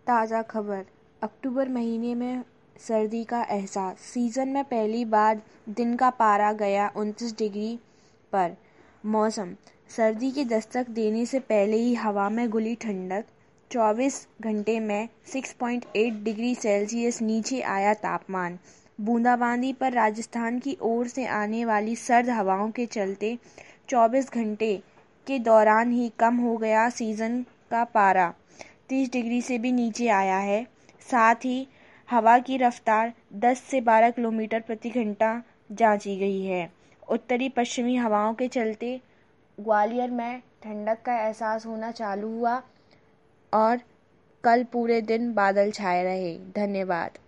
ताज़ा खबर। अक्टूबर महीने में सर्दी का एहसास। सीज़न में पहली बार दिन का पारा गया 29 डिग्री पर। मौसम। सर्दी की दस्तक देने से पहले ही हवा में घुली ठंडक। 24 घंटे में 6.8 डिग्री सेल्सियस नीचे आया तापमान। बूंदाबांदी पर राजस्थान की ओर से आने वाली सर्द हवाओं के चलते 24 घंटे के दौरान ही कम हो गया सीज़न का पारा। 30 डिग्री से भी नीचे आया है। साथ ही हवा की रफ्तार 10 से 12 किलोमीटर प्रति घंटा जांची गई है। उत्तरी पश्चिमी हवाओं के चलते ग्वालियर में ठंडक का एहसास होना चालू हुआ और कल पूरे दिन बादल छाए रहे। धन्यवाद।